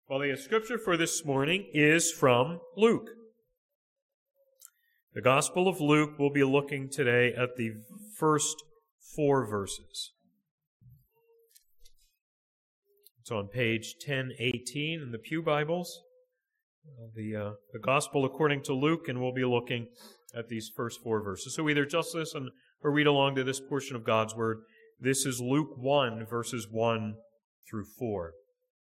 Well, the scripture for this morning is from Luke. The Gospel of Luke, we'll be looking today at the first 4 verses. It's on page 1018 in the Pew Bibles, the Gospel according to Luke, and we'll be looking at these first 4 verses. So either just listen or read along to this portion of God's Word. This is Luke 1, verses 1 through 4.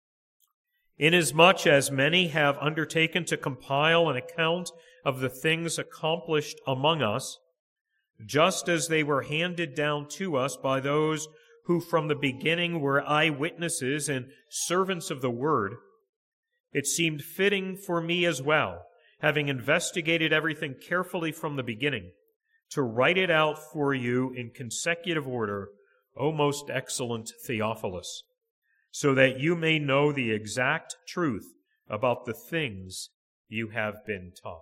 Inasmuch as many have undertaken to compile an account of the things accomplished among us, just as they were handed down to us by those who from the beginning were eyewitnesses and servants of the word, it seemed fitting for me as well, having investigated everything carefully from the beginning, to write it out for you in consecutive order, O most excellent Theophilus, so that you may know the exact truth about the things you have been taught.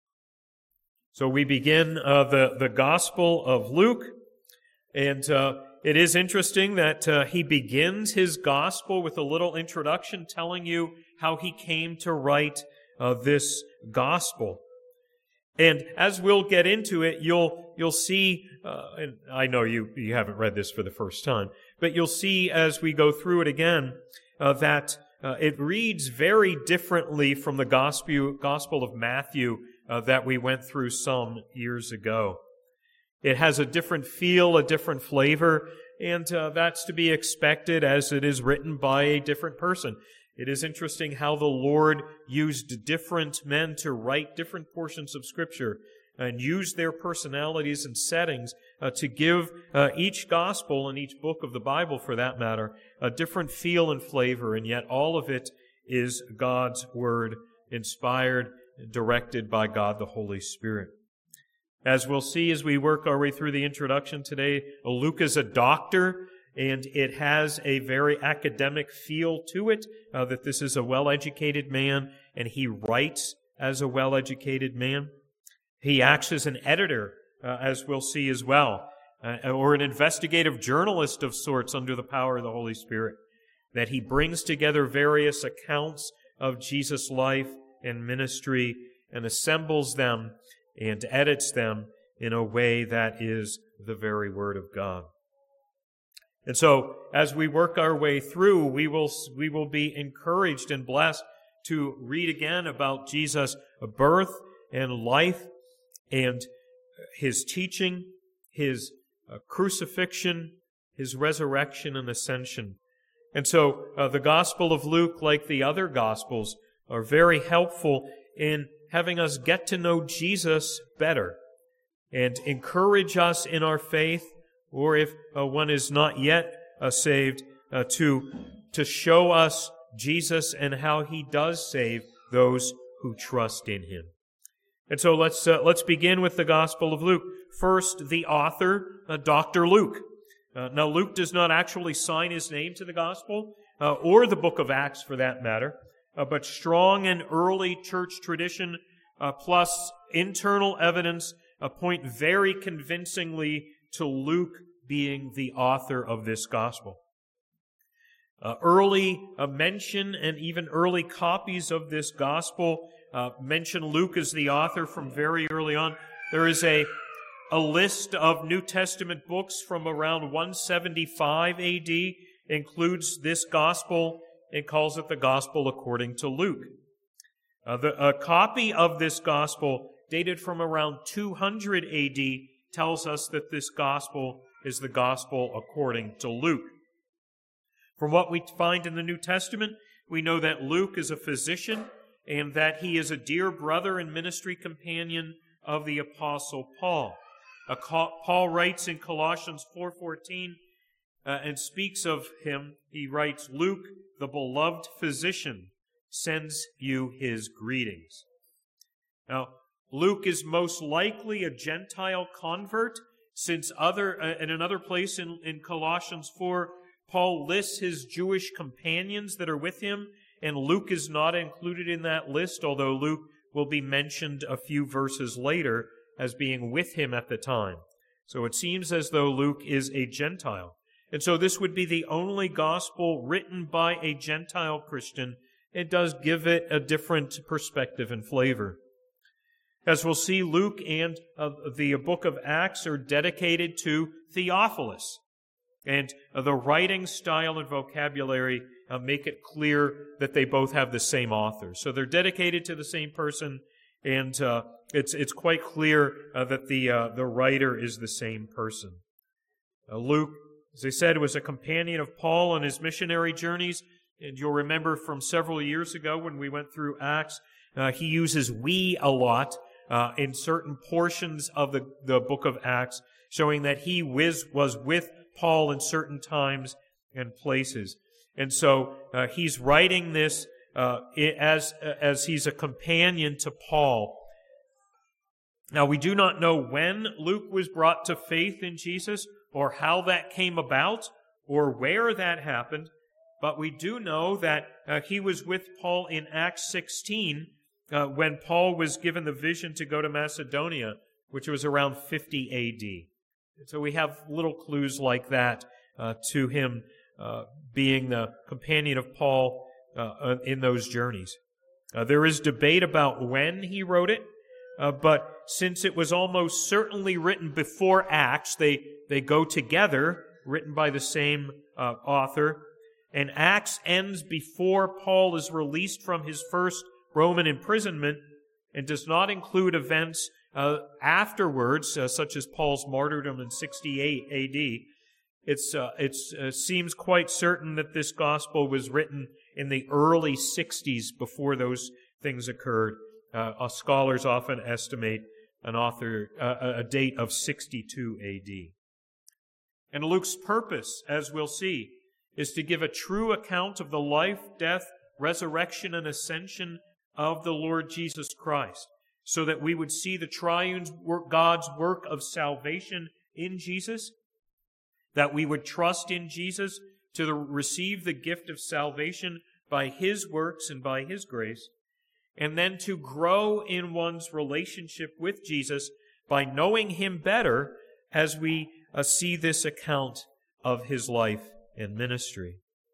So we begin the Gospel of Luke, and it is interesting that he begins his Gospel with a little introduction telling you how he came to write this Gospel. And as we'll get into it, you'll see, and I know you haven't read this for the first time, but you'll see as we go through it again that it reads very differently from the Gospel of Matthew that we went through some years ago. It has a different feel, a different flavor, and that's to be expected as it is written by a different person. It is interesting how the Lord used different men to write different portions of Scripture and use their personalities and settings to give each gospel and each book of the Bible, for that matter, a different feel and flavor, and yet all of it is God's Word, inspired, directed by God the Holy Spirit. As we'll see as we work our way through the introduction today, Luke is a doctor, and it has a very academic feel to it, that this is a well-educated man, and he writes as a well-educated man. He acts as an editor, as we'll see as well, or an investigative journalist of sorts under the power of the Holy Spirit, that he brings together various accounts of Jesus' life and ministry and assembles them and edits them in a way that is the very Word of God. And so, as we work our way through, we will be encouraged and blessed to read again about Jesus' birth and life and his teaching, his crucifixion, his resurrection and ascension. And so, the Gospel of Luke, like the other Gospels, are very helpful in having us get to know Jesus better and encourage us in our faith, or if one is not yet saved, to show us Jesus and how he does save those who trust in him. And so let's begin with the Gospel of Luke. First, the author, Dr. Luke. Now, Luke does not actually sign his name to the Gospel, or the book of Acts for that matter, but strong and early church tradition plus internal evidence point very convincingly to Luke being the author of this Gospel. Early mention and even early copies of this Gospel mention Luke as the author from very early on. There is a list of New Testament books from around 175 A.D., includes this Gospel and calls it the Gospel according to Luke. A copy of this Gospel dated from around 200 A.D. tells us that this Gospel is the Gospel according to Luke. From what we find in the New Testament, we know that Luke is a physician and that he is a dear brother and ministry companion of the Apostle Paul. Paul writes in Colossians 4:14 and speaks of him. He writes, Luke, the beloved physician, sends you his greetings. Now, Luke is most likely a Gentile convert, since in another place in Colossians 4, Paul lists his Jewish companions that are with him, and Luke is not included in that list, although Luke will be mentioned a few verses later as being with him at the time. So it seems as though Luke is a Gentile. And so this would be the only gospel written by a Gentile Christian it does give it a different perspective and flavor. As we'll see, Luke and the book of Acts are dedicated to Theophilus. And the writing style and vocabulary make it clear that they both have the same author. So they're dedicated to the same person, and it's quite clear that the writer is the same person. Luke, as I said, was a companion of Paul on his missionary journeys. And you'll remember from several years ago when we went through Acts, he uses we a lot in certain portions of the book of Acts, showing that he was with Paul in certain times and places. And so he's writing this as he's a companion to Paul. Now, we do not know when Luke was brought to faith in Jesus, or how that came about, or where that happened, but we do know that he was with Paul in Acts 16 when Paul was given the vision to go to Macedonia, which was around 50 A.D. So we have little clues like that to him being the companion of Paul in those journeys. There is debate about when he wrote it, but since it was almost certainly written before Acts, they go together, written by the same author, and Acts ends before Paul is released from his first Roman imprisonment and does not include events afterwards, such as Paul's martyrdom in 68 A.D., it seems quite certain that this gospel was written in the early 60s before those things occurred. Scholars often estimate a date of 62 A.D. And Luke's purpose, as we'll see, is to give a true account of the life, death, resurrection, and ascension of the Lord Jesus Christ, so that we would see the triune God's work of salvation in Jesus, that we would trust in Jesus to receive the gift of salvation by His works and by His grace, and then to grow in one's relationship with Jesus by knowing Him better as we see this account of His life and ministry.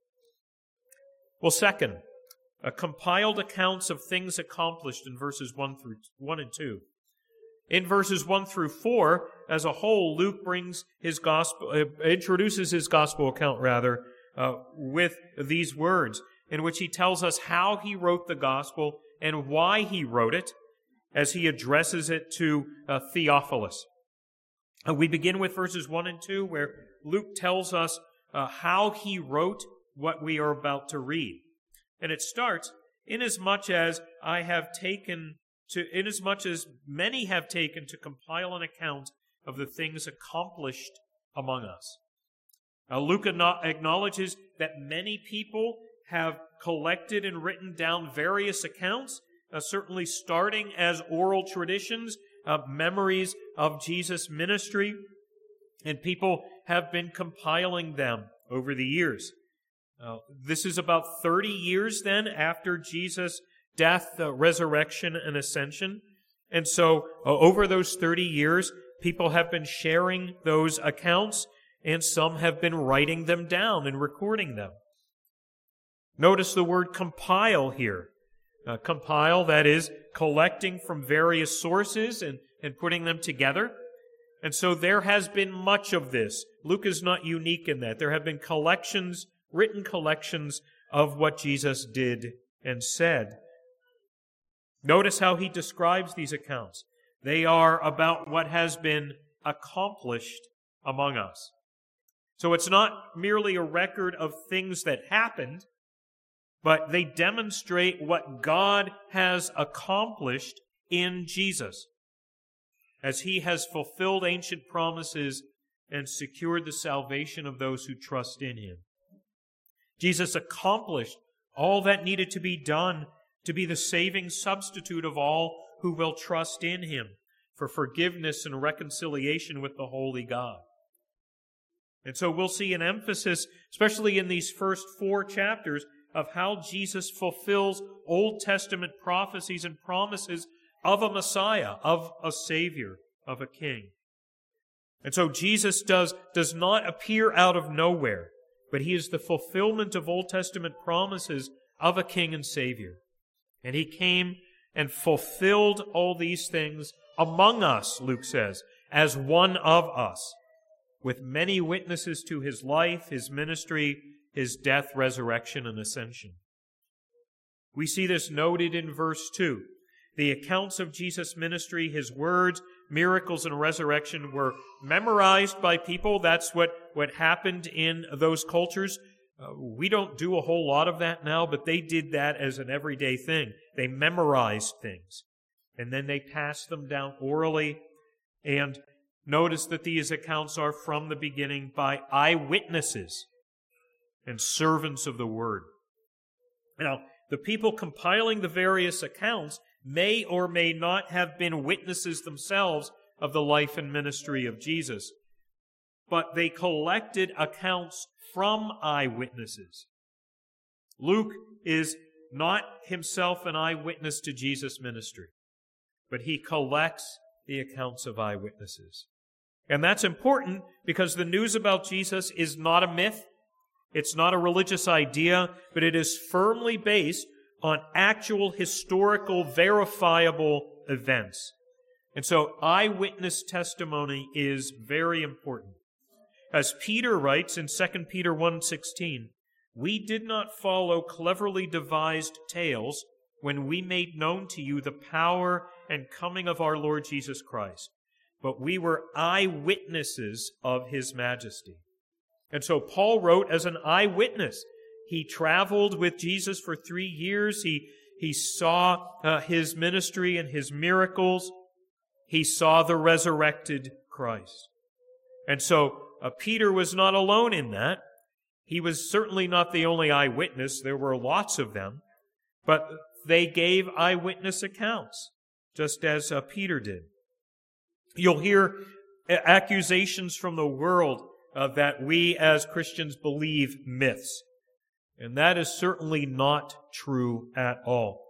Well, second, compiled accounts of things accomplished in verses 1 and 2. In verses 1 through 4, as a whole, Luke introduces his gospel account with these words, in which he tells us how he wrote the gospel and why he wrote it, as he addresses it to Theophilus. We begin with verses 1 and 2, where Luke tells us how he wrote what we are about to read. And it starts, inasmuch as many have taken to compile an account of the things accomplished among us. Luke acknowledges that many people have collected and written down various accounts, certainly starting as oral traditions, memories of Jesus' ministry, and people have been compiling them over the years. This is about 30 years then after Jesus' death, resurrection, and ascension. And so over those 30 years, people have been sharing those accounts, and some have been writing them down and recording them. Notice the word compile here. Compile, that is, collecting from various sources and putting them together. And so there has been much of this. Luke is not unique in that. There have been written collections of what Jesus did and said. Notice how he describes these accounts. They are about what has been accomplished among us. So it's not merely a record of things that happened, but they demonstrate what God has accomplished in Jesus, as He has fulfilled ancient promises and secured the salvation of those who trust in Him. Jesus accomplished all that needed to be done to be the saving substitute of all who will trust in Him for forgiveness and reconciliation with the holy God. And so we'll see an emphasis, especially in these first 4 chapters, of how Jesus fulfills Old Testament prophecies and promises of a Messiah, of a Savior, of a King. And so Jesus does not appear out of nowhere, but He is the fulfillment of Old Testament promises of a king and Savior. And he came and fulfilled all these things among us, Luke says, as one of us, with many witnesses to his life, his ministry, his death, resurrection, and ascension. We see this noted in verse 2. The accounts of Jesus' ministry, his words, miracles, and resurrection were memorized by people. That's what happened in those cultures. We don't do a whole lot of that now, but they did that as an everyday thing. They memorized things, and then they passed them down orally. And notice that these accounts are from the beginning by eyewitnesses and servants of the Word. Now, the people compiling the various accounts may or may not have been witnesses themselves of the life and ministry of Jesus, but they collected accounts from eyewitnesses. Luke is not himself an eyewitness to Jesus' ministry, but he collects the accounts of eyewitnesses. And that's important because the news about Jesus is not a myth. It's not a religious idea, but it is firmly based on actual historical, verifiable events. And so eyewitness testimony is very important. As Peter writes in 2 Peter 1:16, "We did not follow cleverly devised tales when we made known to you the power and coming of our Lord Jesus Christ, but we were eyewitnesses of his majesty." And so Paul wrote as an eyewitness. He traveled with Jesus for 3 years. He saw his ministry and his miracles. He saw the resurrected Christ. And so Peter was not alone in that. He was certainly not the only eyewitness. There were lots of them. But they gave eyewitness accounts, just as Peter did. You'll hear accusations from the world that we as Christians believe myths. And that is certainly not true at all.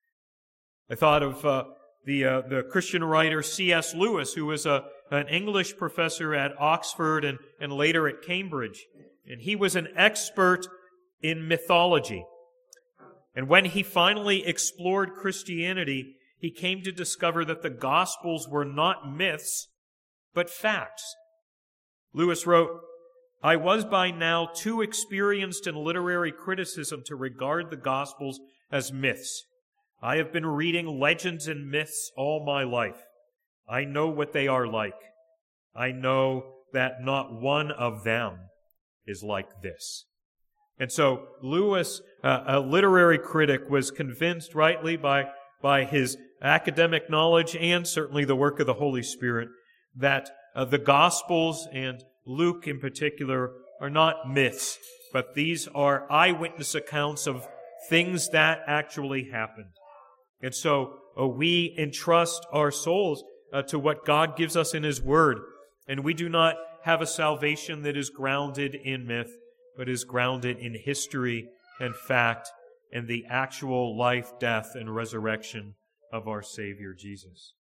I thought of the Christian writer C.S. Lewis, who was an English professor at Oxford and later at Cambridge. And he was an expert in mythology. And when he finally explored Christianity, he came to discover that the Gospels were not myths, but facts. Lewis wrote, "I was by now too experienced in literary criticism to regard the Gospels as myths. I have been reading legends and myths all my life. I know what they are like. I know that not one of them is like this." And so Lewis, a literary critic, was convinced rightly by his academic knowledge and certainly the work of the Holy Spirit that the Gospels, and Luke in particular, are not myths, but these are eyewitness accounts of things that actually happened. And so we entrust our souls to what God gives us in His Word, and we do not have a salvation that is grounded in myth, but is grounded in history and fact and the actual life, death, and resurrection of our Savior Jesus.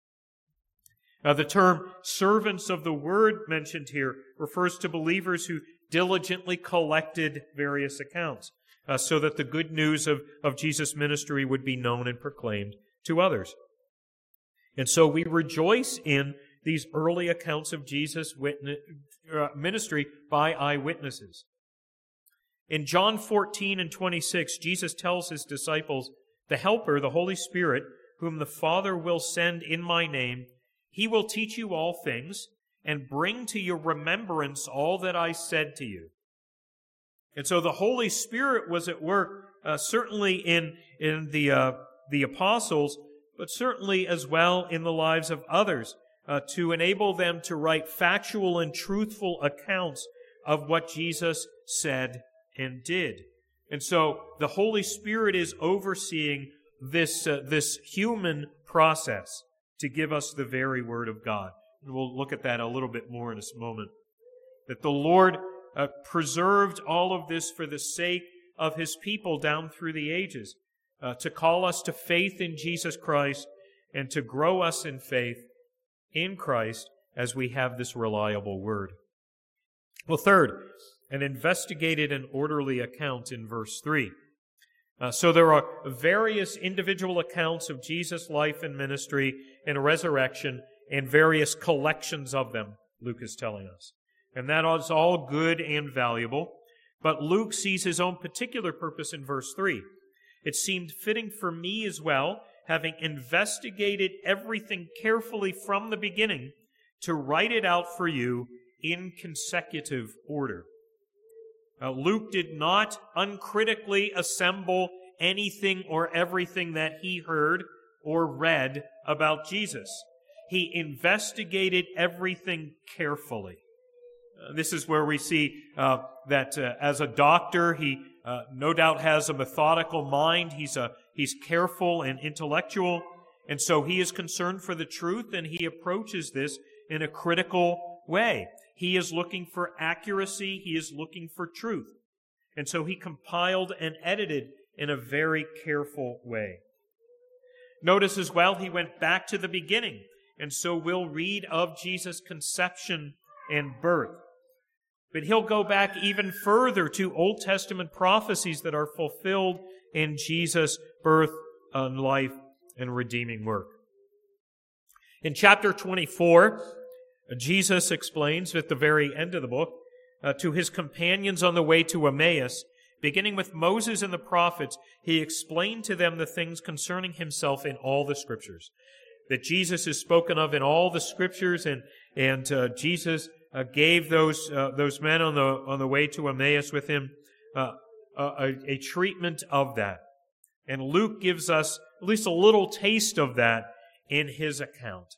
Now, the term servants of the Word mentioned here refers to believers who diligently collected various accounts so that the good news of Jesus' ministry would be known and proclaimed to others. And so we rejoice in these early accounts of Jesus' ministry by eyewitnesses. In John 14 and 26, Jesus tells His disciples, "The Helper, the Holy Spirit, whom the Father will send in my name, He will teach you all things and bring to your remembrance all that I said to you." And so the Holy Spirit was at work, certainly in the apostles, but certainly as well in the lives of others, to enable them to write factual and truthful accounts of what Jesus said and did. And so the Holy Spirit is overseeing this human process to give us the very Word of God. And we'll look at that a little bit more in a moment. That the Lord preserved all of this for the sake of His people down through the ages, to call us to faith in Jesus Christ and to grow us in faith in Christ as we have this reliable Word. Well, third, an investigated and orderly account in verse 3. So there are various individual accounts of Jesus' life and ministry and resurrection and various collections of them, Luke is telling us. And that is all good and valuable. But Luke sees his own particular purpose in verse 3. It seemed fitting for me as well, having investigated everything carefully from the beginning, to write it out for you in consecutive order. Luke did not uncritically assemble anything or everything that he heard or read about Jesus. He investigated everything carefully. This is where we see that as a doctor, he no doubt has a methodical mind. He's careful and intellectual, and so he is concerned for the truth, and he approaches this in a critical way. He is looking for accuracy. He is looking for truth. And so he compiled and edited in a very careful way. Notice as well, he went back to the beginning, and so we'll read of Jesus' conception and birth. But he'll go back even further to Old Testament prophecies that are fulfilled in Jesus' birth and life and redeeming work. In chapter 24, Jesus explains at the very end of the book to his companions on the way to Emmaus, beginning with Moses and the prophets, he explained to them the things concerning himself in all the Scriptures. That Jesus is spoken of in all the Scriptures, and Jesus gave those men on the way to Emmaus with him a treatment of that. And Luke gives us at least a little taste of that in his account.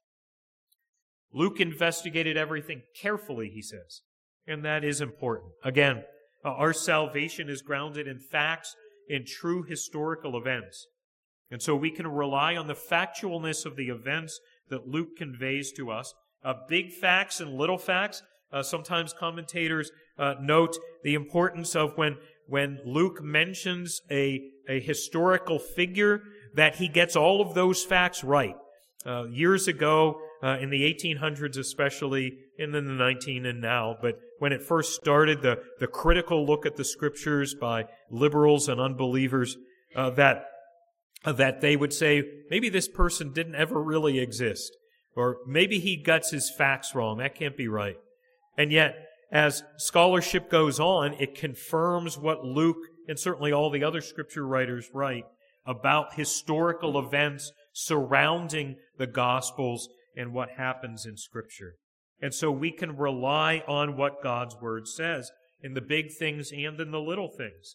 Luke investigated everything carefully, he says, and that is important. Again, our salvation is grounded in facts, in true historical events. And so we can rely on the factualness of the events that Luke conveys to us. Big facts and little facts. Sometimes commentators note the importance of when Luke mentions a historical figure, that he gets all of those facts right. Years ago, in the 1800s especially, and then the 19 and now, but when it first started, the critical look at the Scriptures by liberals and unbelievers, that they would say, maybe this person didn't ever really exist, or maybe he gets his facts wrong. That can't be right. And yet, as scholarship goes on, it confirms what Luke and certainly all the other Scripture writers write about historical events surrounding the Gospels and what happens in Scripture. And so we can rely on what God's Word says in the big things and in the little things.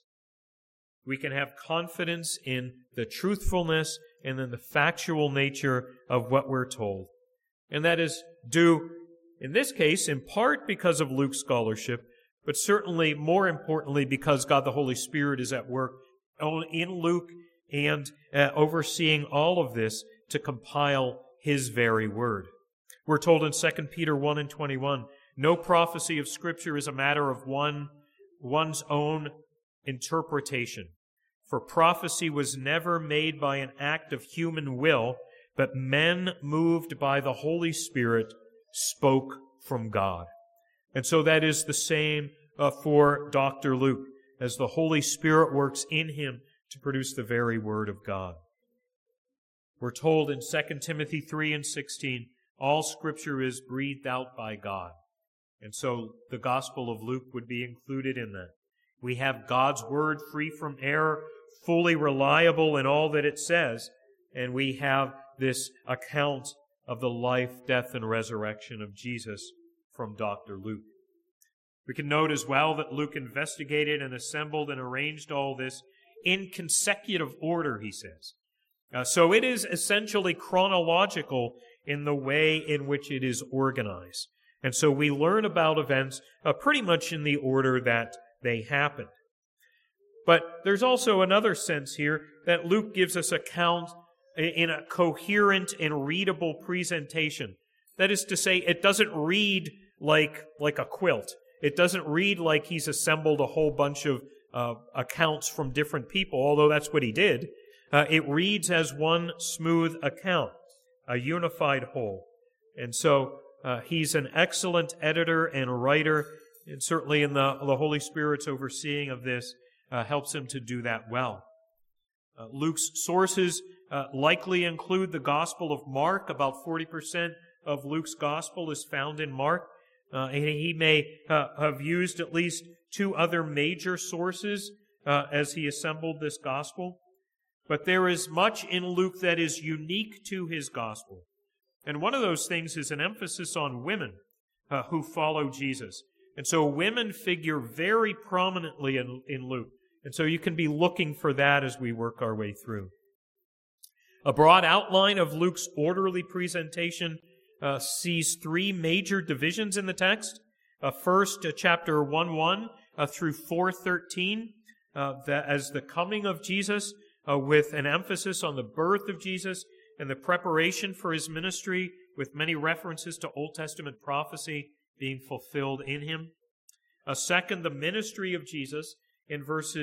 We can have confidence in the truthfulness and in the factual nature of what we're told. And that is due, in this case, in part because of Luke's scholarship, but certainly more importantly because God the Holy Spirit is at work in Luke and overseeing all of this to compile His very word. We're told in 2 Peter 1 and 21, no prophecy of Scripture is a matter of one's own interpretation. For prophecy was never made by an act of human will, but men moved by the Holy Spirit spoke from God. And so that is the same for Dr. Luke, as the Holy Spirit works in him to produce the very Word of God. We're told in 2 Timothy 3 and 16, all Scripture is breathed out by God. And so the Gospel of Luke would be included in that. We have God's Word free from error, fully reliable in all that it says, and we have this account of the life, death, and resurrection of Jesus from Dr. Luke. We can note as well that Luke investigated and assembled and arranged all this in consecutive order, he says. So it is essentially chronological in the way in which it is organized. And so we learn about events pretty much in the order that they happened. But there's also another sense here that Luke gives us account in a coherent and readable presentation. That is to say, it doesn't read like a quilt. It doesn't read like he's assembled a whole bunch of accounts from different people, although that's what he did. It reads as one smooth account, a unified whole. And so he's an excellent editor and writer, and certainly in the Holy Spirit's overseeing of this helps him to do that well. Luke's sources likely include the Gospel of Mark. About 40% of Luke's Gospel is found in Mark. He may have used at least 2 other major sources as he assembled this Gospel. But there is much in Luke that is unique to his Gospel. And one of those things is an emphasis on women who follow Jesus. And so women figure very prominently in Luke. And so you can be looking for that as we work our way through. A broad outline of Luke's orderly presentation sees 3 major divisions in the text. First, chapter 1:1 through 4:13, as the coming of Jesus, with an emphasis on the birth of Jesus and the preparation for his ministry, with many references to Old Testament prophecy being fulfilled in him. Second, the ministry of Jesus in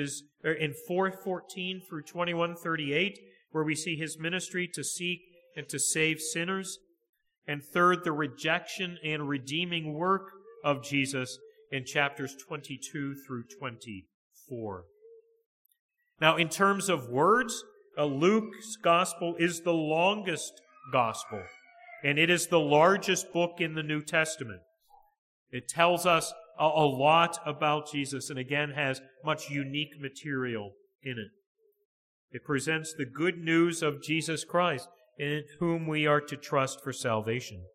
4:14 through 21:38, where we see his ministry to seek and to save sinners. And third, the rejection and redeeming work of Jesus in chapters 22 through 24. Now, in terms of words, Luke's gospel is the longest gospel, and it is the largest book in the New Testament. It tells us a lot about Jesus, and again has much unique material in it. It presents the good news of Jesus Christ, in whom we are to trust for salvation.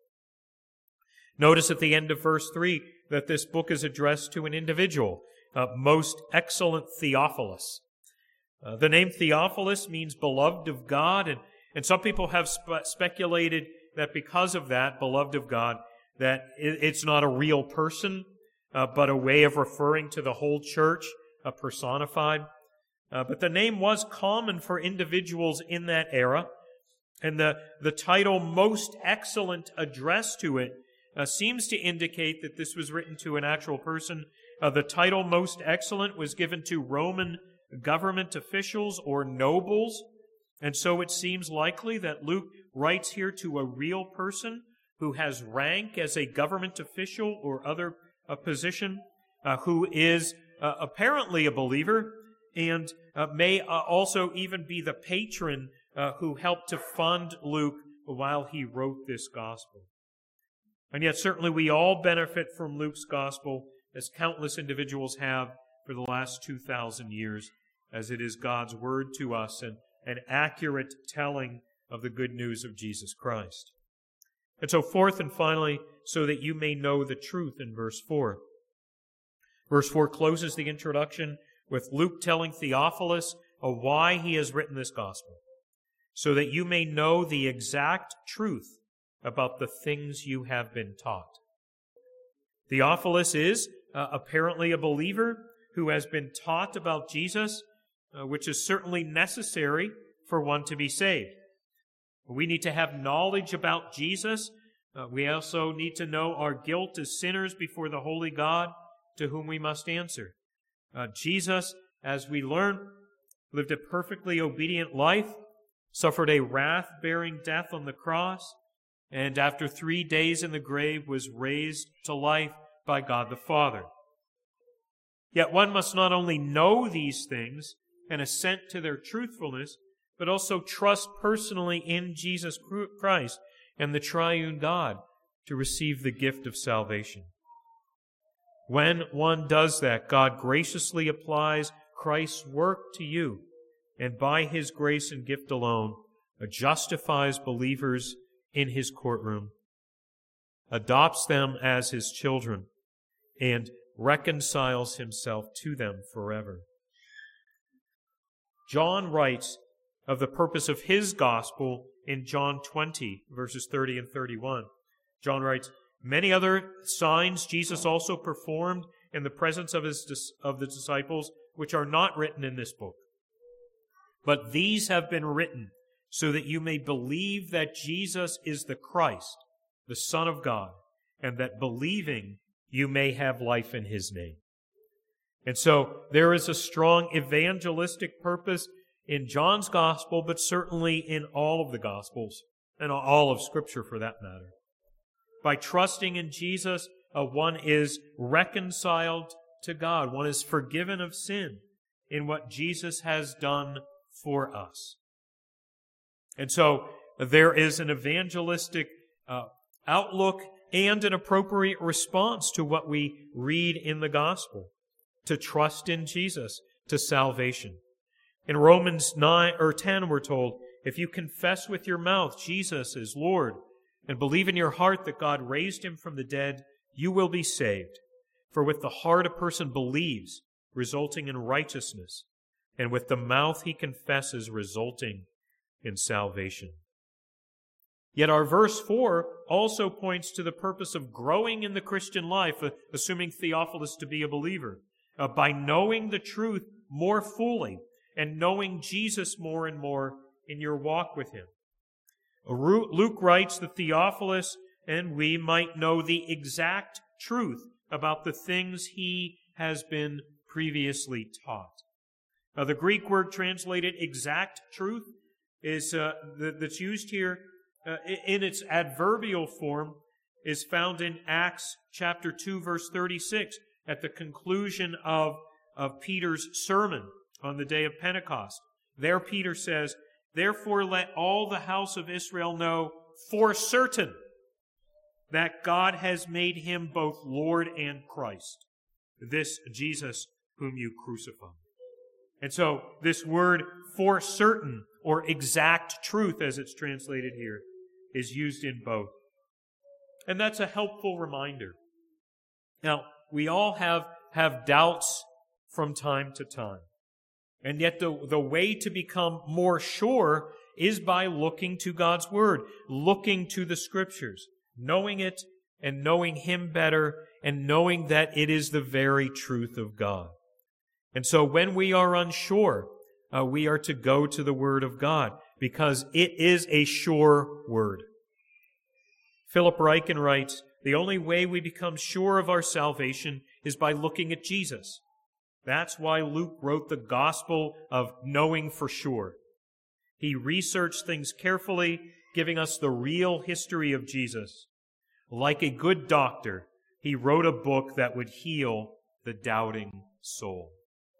Notice at the end of verse 3 that this book is addressed to an individual, most excellent Theophilus. The name Theophilus means beloved of God, and some people have speculated that because of that, beloved of God, that it's not a real person, but a way of referring to the whole church, personified. But the name was common for individuals in that era, and the title most excellent addressed to it seems to indicate that this was written to an actual person. The title most excellent was given to Roman government officials or nobles, and so it seems likely that Luke writes here to a real person who has rank as a government official or other position, who is apparently a believer, and may also even be the patron who helped to fund Luke while he wrote this gospel. And yet certainly we all benefit from Luke's gospel, as countless individuals have for the last 2,000 years, as it is God's word to us and an accurate telling of the good news of Jesus Christ. And so fourth and finally, so that you may know the truth in verse 4. Verse 4 closes the introduction with Luke telling Theophilus why he has written this gospel, so that you may know the exact truth about the things you have been taught. Theophilus is apparently a believer who has been taught about Jesus, which is certainly necessary for one to be saved. We need to have knowledge about Jesus. We also need to know our guilt as sinners before the holy God to whom we must answer. Jesus, as we learn, lived a perfectly obedient life, suffered a wrath-bearing death on the cross, and after 3 days in the grave was raised to life by God the Father. Yet one must not only know these things and assent to their truthfulness, but also trust personally in Jesus Christ and the triune God to receive the gift of salvation. When one does that, God graciously applies Christ's work to you, and by His grace and gift alone, justifies believers in His courtroom, adopts them as His children, and reconciles Himself to them forever. John writes of the purpose of his gospel in John 20, verses 30 and 31. John writes, "Many other signs Jesus also performed in the presence of the disciples, which are not written in this book. But these have been written so that you may believe that Jesus is the Christ, the Son of God, and that believing you may have life in His name." And so there is a strong evangelistic purpose in John's gospel, but certainly in all of the gospels, and all of Scripture for that matter. By trusting in Jesus, one is reconciled to God. One is forgiven of sin in what Jesus has done for us. And so there is an evangelistic outlook and an appropriate response to what we read in the gospel, to trust in Jesus, to salvation. In Romans 9 or 10, we're told, if you confess with your mouth Jesus is Lord and believe in your heart that God raised him from the dead, you will be saved. For with the heart a person believes, resulting in righteousness, and with the mouth he confesses, resulting in salvation. Yet our verse 4 also points to the purpose of growing in the Christian life, assuming Theophilus to be a believer, by knowing the truth more fully and knowing Jesus more and more in your walk with him. Luke writes that Theophilus and we might know the exact truth about the things he has been previously taught. Now, the Greek word translated exact truth is that's used here in its adverbial form is found in Acts chapter 2, verse 36, at the conclusion of Peter's sermon on the day of Pentecost. There Peter says, therefore let all the house of Israel know for certain that God has made him both Lord and Christ, this Jesus whom you crucified. And so this word for certain, or exact truth as it's translated here, is used in both. And that's a helpful reminder. Now, we all have doubts from time to time. And yet the way to become more sure is by looking to God's Word, looking to the Scriptures, knowing it and knowing Him better and knowing that it is the very truth of God. And so when we are unsure, we are to go to the Word of God because it is a sure Word. Philip Ryken writes, the only way we become sure of our salvation is by looking at Jesus. That's why Luke wrote the gospel of knowing for sure. He researched things carefully, giving us the real history of Jesus. Like a good doctor, he wrote a book that would heal the doubting soul.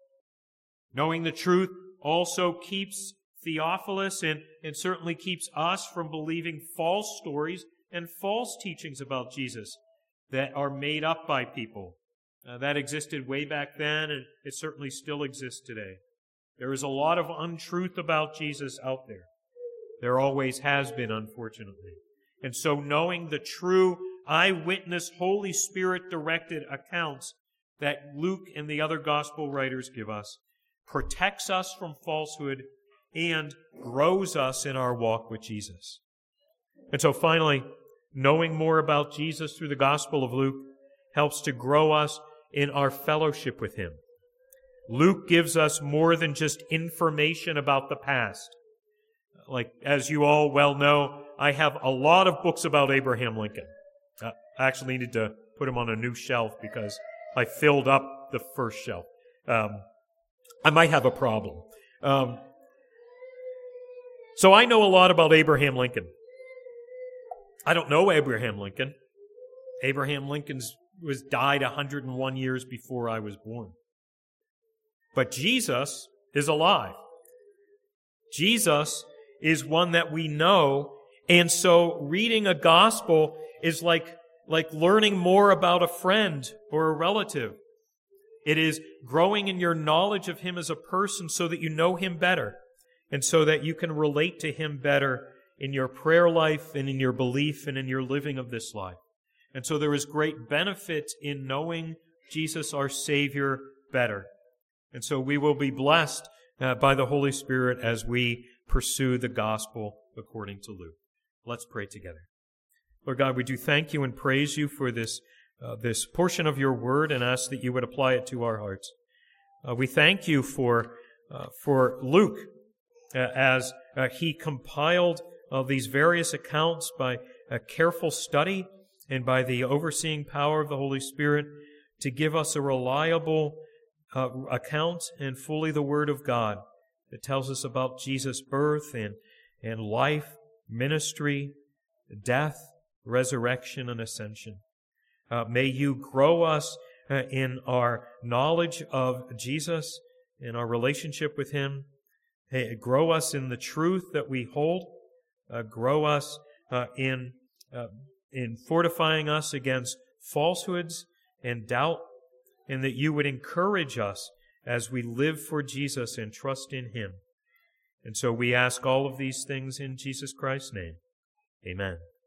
Knowing the truth also keeps Theophilus and certainly keeps us from believing false stories and false teachings about Jesus that are made up by people. That existed way back then, and it certainly still exists today. There is a lot of untruth about Jesus out there. There always has been, unfortunately. And so knowing the true eyewitness, Holy Spirit-directed accounts that Luke and the other gospel writers give us protects us from falsehood and grows us in our walk with Jesus. And so finally, knowing more about Jesus through the Gospel of Luke helps to grow us in our fellowship with Him. Luke gives us more than just information about the past. Like, as you all well know, I have a lot of books about Abraham Lincoln. I actually needed to put them on a new shelf because I filled up the first shelf. I might have a problem. So I know a lot about Abraham Lincoln. I don't know Abraham Lincoln. Abraham Lincoln died 101 years before I was born. But Jesus is alive. Jesus is one that we know, and so reading a gospel is like learning more about a friend or a relative. It is growing in your knowledge of Him as a person so that you know Him better, and so that you can relate to Him better in your prayer life and in your belief and in your living of this life. And so there is great benefit in knowing Jesus, our Savior, better. And so we will be blessed by the Holy Spirit as we pursue the gospel according to Luke. Let's pray together. Lord God, we do thank You and praise You for this portion of Your word and ask that You would apply it to our hearts. We thank You for Luke as he compiled these various accounts by a careful study and by the overseeing power of the Holy Spirit to give us a reliable account and fully the Word of God that tells us about Jesus' birth and life, ministry, death, resurrection, and ascension. May You grow us in our knowledge of Jesus, in our relationship with Him, grow us in the truth that we hold. Grow us in fortifying us against falsehoods and doubt, and that you would encourage us as we live for Jesus and trust in Him. And so we ask all of these things in Jesus Christ's name. Amen.